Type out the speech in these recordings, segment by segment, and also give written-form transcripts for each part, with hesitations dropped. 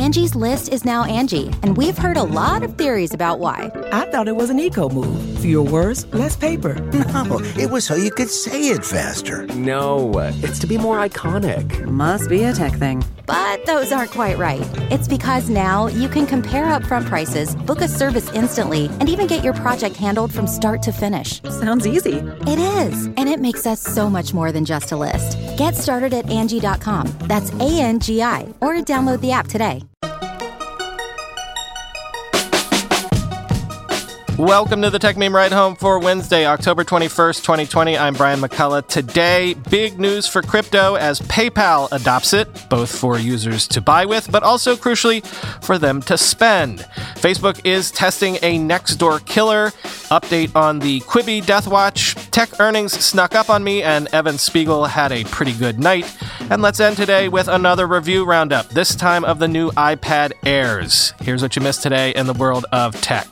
Angie's List is now Angie, and we've heard a lot of theories about why. I thought it was an eco move. Fewer words, less paper. No, it was so you could say it faster. No, it's to be more iconic. Must be a tech thing. But those aren't quite right. It's because now you can compare upfront prices, book a service instantly, and even get your project handled from start to finish. Sounds easy. It is, and it makes us so much more than just a list. Get started at Angie.com. That's ANGI, or download the app today. Welcome to the Tech Meme Ride Home for Wednesday, October 21st, 2020. I'm Brian McCullough. Today, big news for crypto as PayPal adopts it, both for users to buy with, but also, crucially, for them to spend. Facebook is testing a Nextdoor killer. Update on the Quibi Death Watch. Tech earnings snuck up on me, and Evan Spiegel had a pretty good night. And let's end today with another review roundup, this time of the new iPad Airs. Here's what you missed today in the world of tech.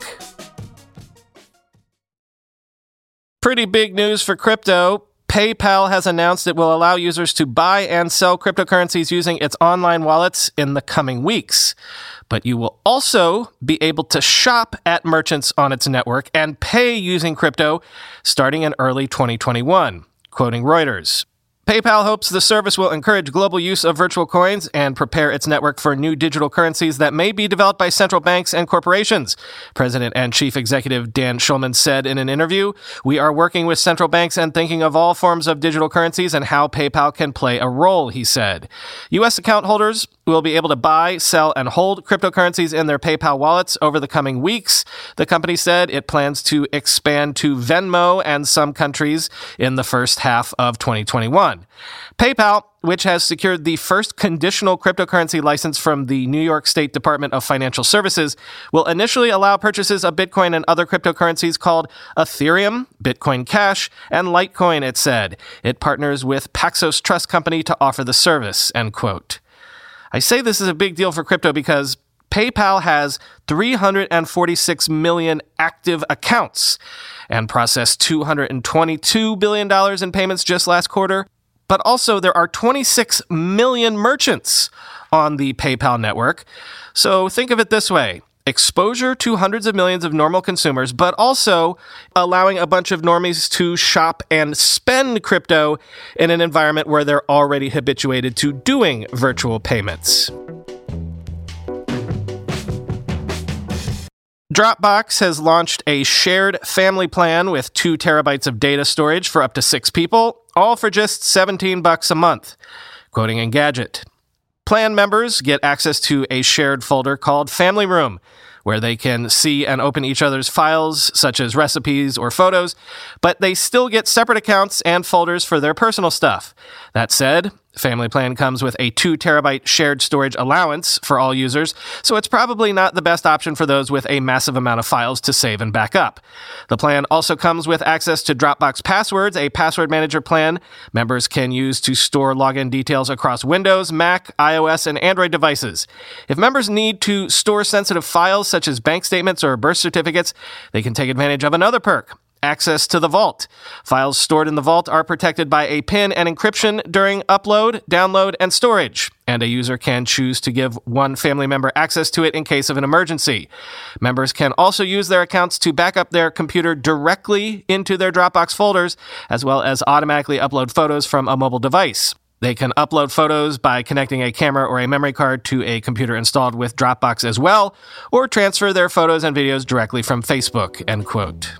Pretty big news for crypto. PayPal has announced it will allow users to buy and sell cryptocurrencies using its online wallets in the coming weeks. But you will also be able to shop at merchants on its network and pay using crypto starting in early 2021, quoting Reuters. PayPal hopes the service will encourage global use of virtual coins and prepare its network for new digital currencies that may be developed by central banks and corporations. President and Chief Executive Dan Schulman said in an interview, "We are working with central banks and thinking of all forms of digital currencies and how PayPal can play a role," he said. U.S. account holders will be able to buy, sell, and hold cryptocurrencies in their PayPal wallets over the coming weeks. The company said it plans to expand to Venmo and some countries in the first half of 2021. PayPal, which has secured the first conditional cryptocurrency license from the New York State Department of Financial Services, will initially allow purchases of Bitcoin and other cryptocurrencies called Ethereum, Bitcoin Cash, and Litecoin, it said. It partners with Paxos Trust Company to offer the service, end quote. I say this is a big deal for crypto because PayPal has 346 million active accounts and processed $222 billion in payments just last quarter. But also, there are 26 million merchants on the PayPal network. So think of it this way. Exposure to hundreds of millions of normal consumers, but also allowing a bunch of normies to shop and spend crypto in an environment where they're already habituated to doing virtual payments. Dropbox has launched a shared family plan with 2 terabytes of data storage for up to 6 people, all for just $17 a month, quoting Engadget. Plan members get access to a shared folder called Family Room, where they can see and open each other's files, such as recipes or photos, but they still get separate accounts and folders for their personal stuff. That said, Family Plan comes with a 2 terabyte shared storage allowance for all users, so it's probably not the best option for those with a massive amount of files to save and back up. The plan also comes with access to Dropbox Passwords, a password manager plan members can use to store login details across Windows, Mac, iOS, and Android devices. If members need to store sensitive files such as bank statements or birth certificates, they can take advantage of another perk: access to the Vault. Files stored in the Vault are protected by a PIN and encryption during upload, download, and storage, and a user can choose to give one family member access to it in case of an emergency. Members can also use their accounts to back up their computer directly into their Dropbox folders, as well as automatically upload photos from a mobile device. They can upload photos by connecting a camera or a memory card to a computer installed with Dropbox as well, or transfer their photos and videos directly from Facebook, end quote.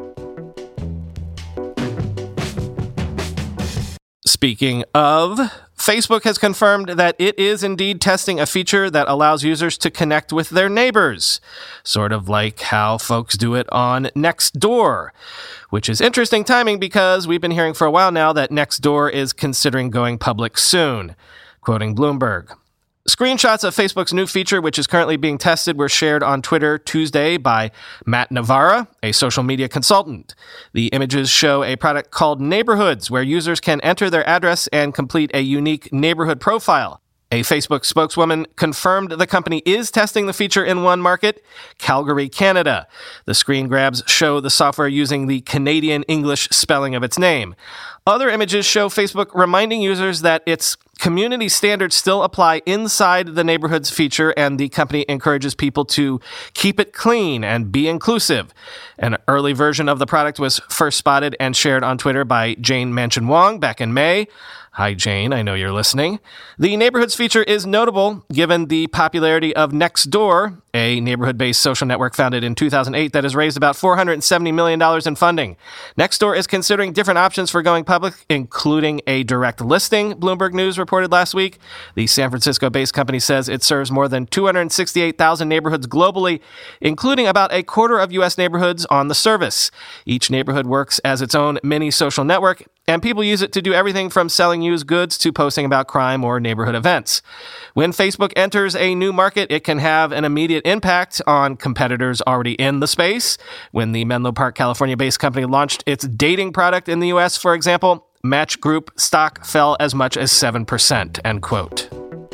Speaking of, Facebook has confirmed that it is indeed testing a feature that allows users to connect with their neighbors, sort of like how folks do it on Nextdoor, which is interesting timing because we've been hearing for a while now that Nextdoor is considering going public soon, quoting Bloomberg. Screenshots of Facebook's new feature, which is currently being tested, were shared on Twitter Tuesday by Matt Navarra, a social media consultant. The images show a product called Neighborhoods, where users can enter their address and complete a unique neighborhood profile. A Facebook spokeswoman confirmed the company is testing the feature in one market, Calgary, Canada. The screen grabs show the software using the Canadian English spelling of its name. Other images show Facebook reminding users that its community standards still apply inside the neighborhoods feature, and the company encourages people to keep it clean and be inclusive. An early version of the product was first spotted and shared on Twitter by Jane Manchun Wong back in May. Hi, Jane. I know you're listening. The neighborhoods feature is notable given the popularity of Nextdoor, a neighborhood-based social network founded in 2008 that has raised about $470 million in funding. Nextdoor is considering different options for going public, including a direct listing, Bloomberg News reported last week. The San Francisco-based company says it serves more than 268,000 neighborhoods globally, including about a quarter of U.S. neighborhoods on the service. Each neighborhood works as its own mini social network, and people use it to do everything from selling used goods to posting about crime or neighborhood events. When Facebook enters a new market, it can have an immediate impact on competitors already in the space. When the Menlo Park, California-based company launched its dating product in the U.S., for example, Match Group stock fell as much as 7%, end quote.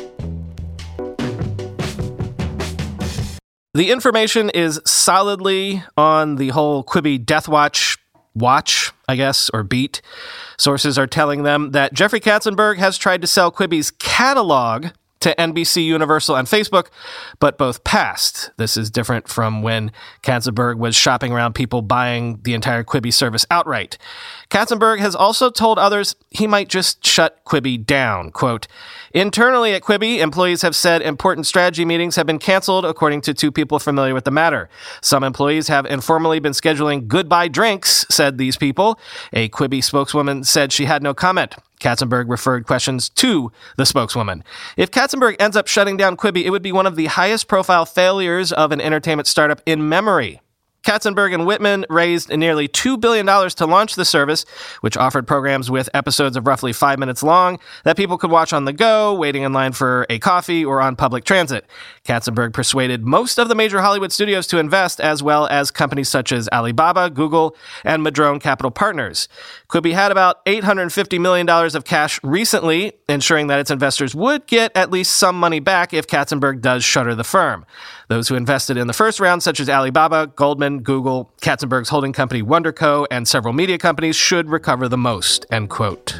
The information is solidly on the whole Quibi Death Watch, I guess, or beat. Sources are telling them that Jeffrey Katzenberg has tried to sell Quibi's catalog to NBC, Universal, and Facebook, but both passed. This is different from when Katzenberg was shopping around people buying the entire Quibi service outright. Katzenberg has also told others he might just shut Quibi down. Quote, internally at Quibi, employees have said important strategy meetings have been canceled, according to two people familiar with the matter. Some employees have informally been scheduling goodbye drinks, said these people. A Quibi spokeswoman said she had no comment. Katzenberg referred questions to the spokeswoman. If Katzenberg ends up shutting down Quibi, it would be one of the highest profile failures of an entertainment startup in memory. Katzenberg and Whitman raised nearly $2 billion to launch the service, which offered programs with episodes of roughly 5 minutes long that people could watch on the go, waiting in line for a coffee, or on public transit. Katzenberg persuaded most of the major Hollywood studios to invest, as well as companies such as Alibaba, Google, and Madrone Capital Partners. Quibi had about $850 million of cash recently, ensuring that its investors would get at least some money back if Katzenberg does shutter the firm. Those who invested in the first round, such as Alibaba, Goldman, Google, Katzenberg's holding company WonderCo, and several media companies, should recover the most, end quote.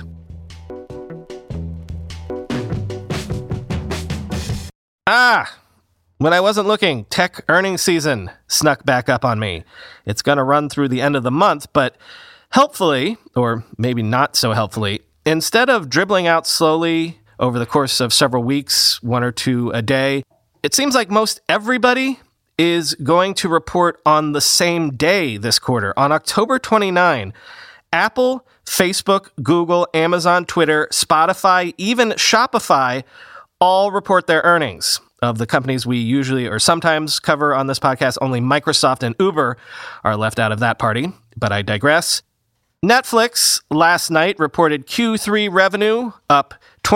When I wasn't looking, tech earnings season snuck back up on me. It's going to run through the end of the month, but helpfully, or maybe not so helpfully, instead of dribbling out slowly over the course of several weeks, one or two a day, it seems like most everybody is going to report on the same day this quarter. On October 29, Apple, Facebook, Google, Amazon, Twitter, Spotify, even Shopify all report their earnings. Of the companies we usually or sometimes cover on this podcast, only Microsoft and Uber are left out of that party, but I digress. Netflix last night reported Q3 revenue up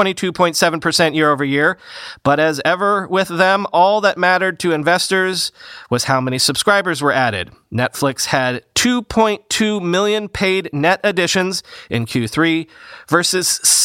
22.7% year over year. But as ever with them, all that mattered to investors was how many subscribers were added. Netflix had 2.2 million paid net additions in Q3 versus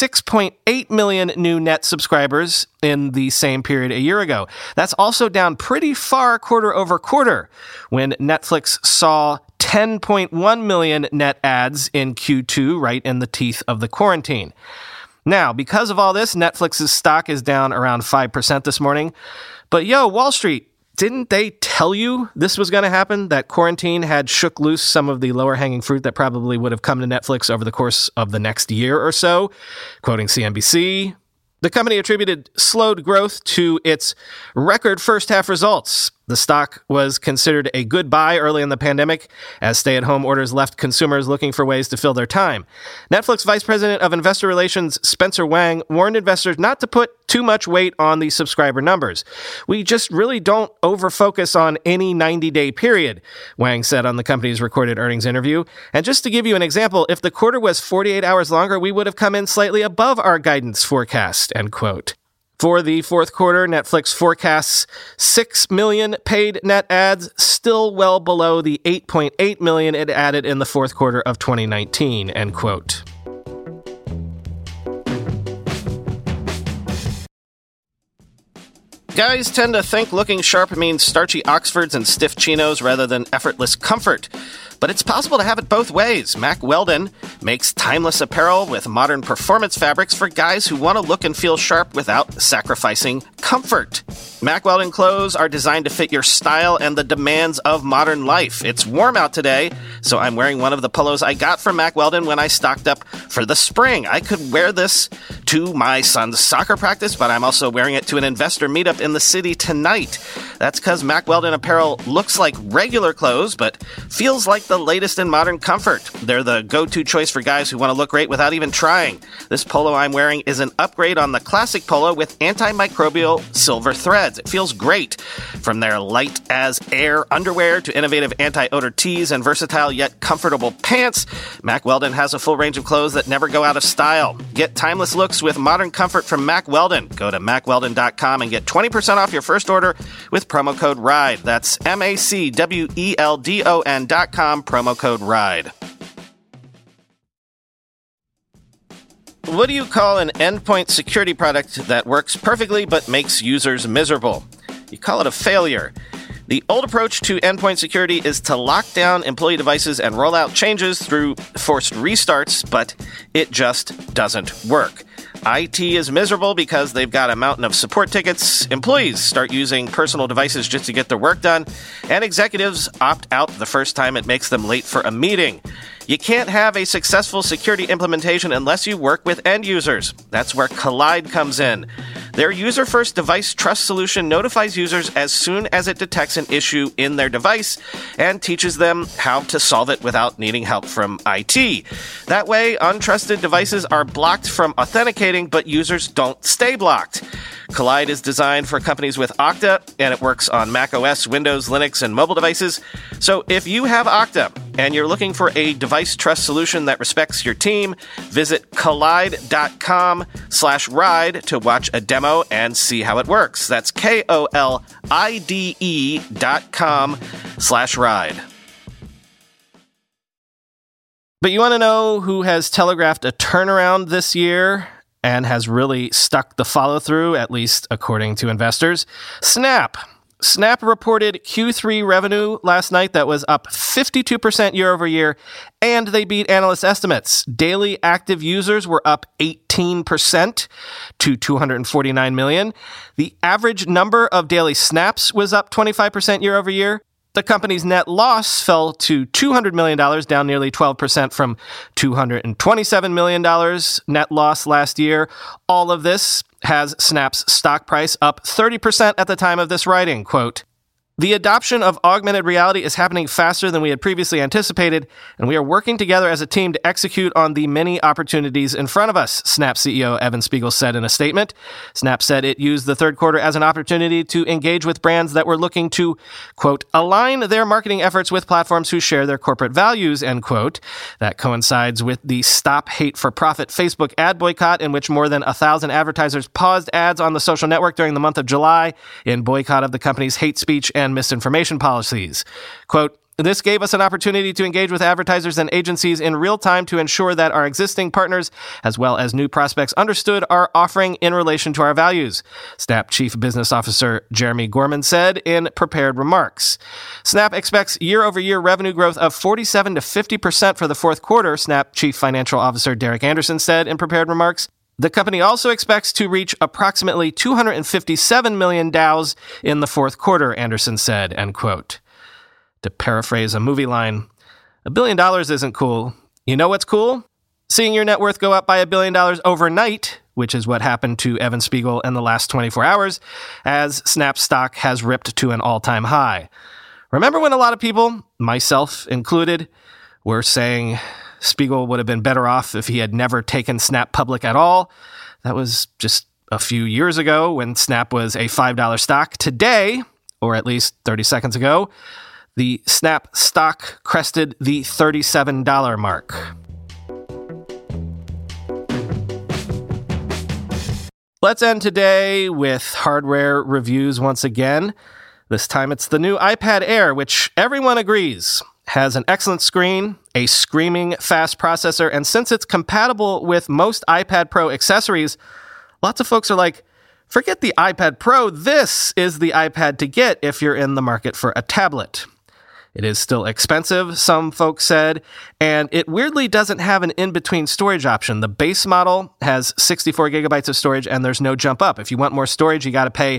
6.8 million new net subscribers in the same period a year ago. That's also down pretty far quarter over quarter, when Netflix saw 10.1 million net adds in Q2, right in the teeth of the quarantine. Now, because of all this, Netflix's stock is down around 5% this morning. But Wall Street, didn't they tell you this was going to happen? That quarantine had shook loose some of the lower-hanging fruit that probably would have come to Netflix over the course of the next year or so? Quoting CNBC, the company attributed slowed growth to its record first-half results. The stock was considered a good buy early in the pandemic as stay-at-home orders left consumers looking for ways to fill their time. Netflix Vice President of Investor Relations Spencer Wang warned investors not to put too much weight on the subscriber numbers. We just really don't over-focus on any 90-day period, Wang said on the company's recorded earnings interview. And just to give you an example, if the quarter was 48 hours longer, we would have come in slightly above our guidance forecast, end quote. For the fourth quarter, Netflix forecasts 6 million paid net adds, still well below the 8.8 million it added in the fourth quarter of 2019, end quote. Guys tend to think looking sharp means starchy Oxfords and stiff chinos rather than effortless comfort. But it's possible to have it both ways. Mack Weldon makes timeless apparel with modern performance fabrics for guys who want to look and feel sharp without sacrificing comfort. Mack Weldon clothes are designed to fit your style and the demands of modern life. It's warm out today, so I'm wearing one of the polos I got from Mack Weldon when I stocked up for the spring. I could wear this to my son's soccer practice, but I'm also wearing it to an investor meetup in the city tonight. That's because Mack Weldon apparel looks like regular clothes, but feels like the latest in modern comfort. They're the go-to choice for guys who want to look great without even trying. This polo I'm wearing is an upgrade on the classic polo with antimicrobial silver threads. It feels great. From their light as air underwear to innovative anti-odor tees and versatile yet comfortable pants, Mack Weldon has a full range of clothes that never go out of style. Get timeless looks with modern comfort from Mack Weldon. Go to mackweldon.com and get 20% off your first order with promo code RIDE. That's MACWELDON.com, promo code RIDE. What do you call an endpoint security product that works perfectly but makes users miserable? You call it a failure. The old approach to endpoint security is to lock down employee devices and roll out changes through forced restarts, but it just doesn't work. IT is miserable because they've got a mountain of support tickets, employees start using personal devices just to get their work done, and executives opt out the first time it makes them late for a meeting. You can't have a successful security implementation unless you work with end users. That's where Kolide comes in. Their user-first device trust solution notifies users as soon as it detects an issue in their device and teaches them how to solve it without needing help from IT. That way, untrusted devices are blocked from authenticating, but users don't stay blocked. Kolide is designed for companies with Okta, and it works on macOS, Windows, Linux, and mobile devices. So if you have Okta and you're looking for a device trust solution that respects your team, visit kolide.com/ride to watch a demo and see how it works. That's KOLIDE.com/ride. But you want to know who has telegraphed a turnaround this year and has really stuck the follow-through, at least according to investors? Snap. Snap reported Q3 revenue last night that was up 52% year over year, and they beat analyst estimates. Daily active users were up 18% to 249 million. The average number of daily snaps was up 25% year over year. The company's net loss fell to $200 million, down nearly 12% from $227 million net loss last year. All of this has Snap's stock price up 30% at the time of this writing. Quote, "The adoption of augmented reality is happening faster than we had previously anticipated, and we are working together as a team to execute on the many opportunities in front of us," Snap CEO Evan Spiegel said in a statement. Snap said it used the third quarter as an opportunity to engage with brands that were looking to, quote, "align their marketing efforts with platforms who share their corporate values," end quote. That coincides with the Stop Hate for Profit Facebook ad boycott, in which more than 1,000 advertisers paused ads on the social network during the month of July in boycott of the company's hate speech and misinformation policies. Quote, "This gave us an opportunity to engage with advertisers and agencies in real time to ensure that our existing partners, as well as new prospects, understood our offering in relation to our values," Snap Chief Business Officer Jeremy Gorman said in prepared remarks. Snap expects year-over-year revenue growth of 47 to 50% for the fourth quarter, Snap Chief Financial Officer Derek Anderson said in prepared remarks. The company also expects to reach approximately 257 million DAUs in the fourth quarter, Anderson said, end quote. To paraphrase a movie line, $1 billion isn't cool. You know what's cool? Seeing your net worth go up by $1 billion overnight, which is what happened to Evan Spiegel in the last 24 hours, as Snap stock has ripped to an all-time high. Remember when a lot of people, myself included, were saying Spiegel would have been better off if he had never taken Snap public at all? That was just a few years ago when Snap was a $5 stock. Today, or at least 30 seconds ago, the Snap stock crested the $37 mark. Let's end today with hardware reviews once again. This time it's the new iPad Air, which everyone agrees has an excellent screen, a screaming fast processor, and since it's compatible with most iPad Pro accessories, lots of folks are like, Forget the iPad Pro, this is the iPad to get if you're in the market for a tablet. It is still expensive, some folks said, and it weirdly doesn't have an in-between storage option. The base model has 64 gigabytes of storage, and there's no jump up. If you want more storage, you got to pay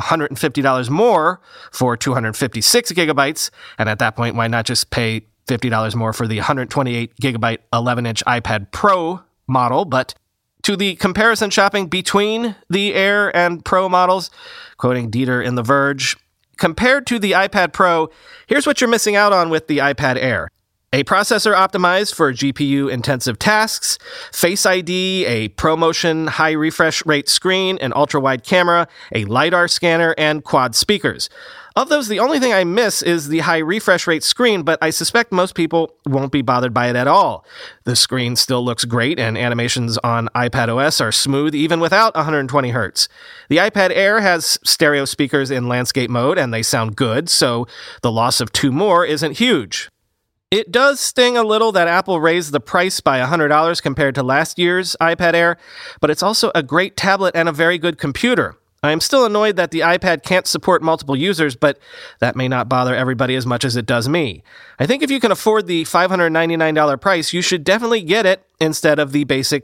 $150 more for 256 gigabytes, and at that point, why not just pay $50 more for the 128 gigabyte 11-inch iPad Pro model? But to the comparison shopping between the Air and Pro models, quoting Dieter in The Verge, compared to the iPad Pro, here's what you're missing out on with the iPad Air. A processor optimized for GPU-intensive tasks, Face ID, a ProMotion high refresh rate screen, an ultra-wide camera, a LiDAR scanner, and quad speakers. Of those, the only thing I miss is the high refresh rate screen, but I suspect most people won't be bothered by it at all. The screen still looks great, and animations on iPadOS are smooth even without 120 Hz. The iPad Air has stereo speakers in landscape mode, and they sound good, so the loss of 2 more isn't huge. It does sting a little that Apple raised the price by $100 compared to last year's iPad Air, but it's also a great tablet and a very good computer. I'm still annoyed that the iPad can't support multiple users, but that may not bother everybody as much as it does me. I think if you can afford the $599 price, you should definitely get it instead of the basic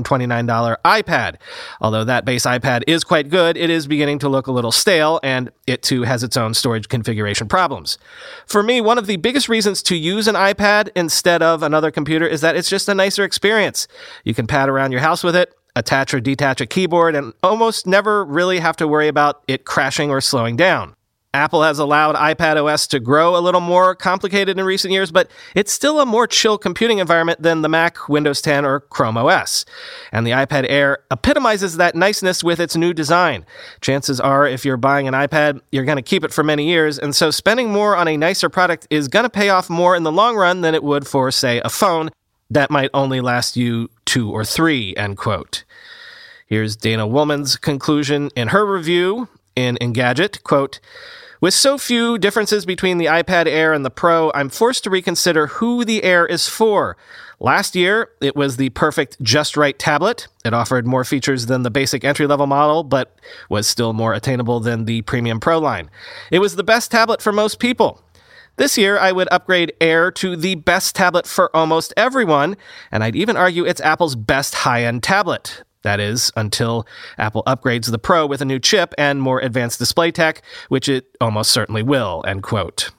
$329 iPad. Although that base iPad is quite good, it is beginning to look a little stale, and it too has its own storage configuration problems. For me, one of the biggest reasons to use an iPad instead of another computer is that it's just a nicer experience. You can pad around your house with it, attach or detach a keyboard, and almost never really have to worry about it crashing or slowing down. Apple has allowed iPadOS to grow a little more complicated in recent years, but it's still a more chill computing environment than the Mac, Windows 10, or Chrome OS. And the iPad Air epitomizes that niceness with its new design. Chances are, if you're buying an iPad, you're going to keep it for many years, and so spending more on a nicer product is going to pay off more in the long run than it would for, say, a phone that might only last you 2 or 3, end quote. Here's Dana Woolman's conclusion in her review in Engadget, quote, "With so few differences between the iPad Air and the Pro, I'm forced to reconsider who the Air is for. Last year, it was the perfect just right tablet. It offered more features than the basic entry-level model, but was still more attainable than the Premium Pro line. It was the best tablet for most people. This year, I would upgrade Air to the best tablet for almost everyone, and I'd even argue it's Apple's best high-end tablet. That is, until Apple upgrades the Pro with a new chip and more advanced display tech, which it almost certainly will," end quote.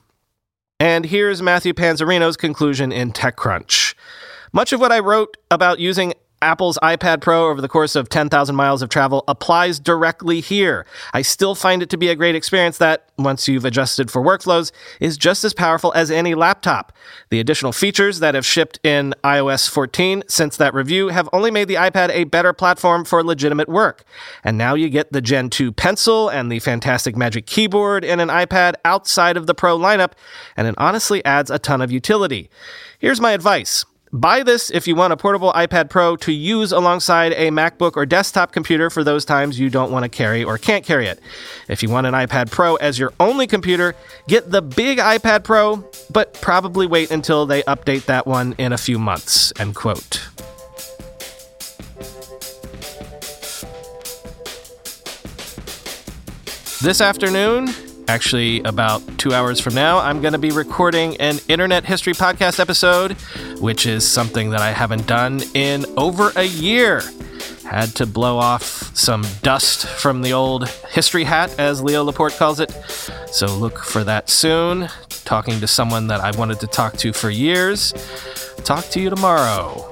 And here's Matthew Panzarino's conclusion in TechCrunch. "Much of what I wrote about using Apple's iPad Pro over the course of 10,000 miles of travel applies directly here. I still find it to be a great experience that, once you've adjusted for workflows, is just as powerful as any laptop. The additional features that have shipped in iOS 14 since that review have only made the iPad a better platform for legitimate work. And now you get the Gen 2 Pencil and the fantastic Magic Keyboard in an iPad outside of the Pro lineup, and it honestly adds a ton of utility. Here's my advice. Buy this if you want a portable iPad Pro to use alongside a MacBook or desktop computer for those times you don't want to carry or can't carry it. If you want an iPad Pro as your only computer, get the big iPad Pro, but probably wait until they update that one in a few months," end quote. This afternoon, actually about 2 hours from now, I'm going to be recording an Internet History Podcast episode, which is something that I haven't done in over a year. Had to blow off some dust from the old history hat, as Leo Laporte calls it. So look for that soon. Talking to someone that I've wanted to talk to for years. Talk to you tomorrow.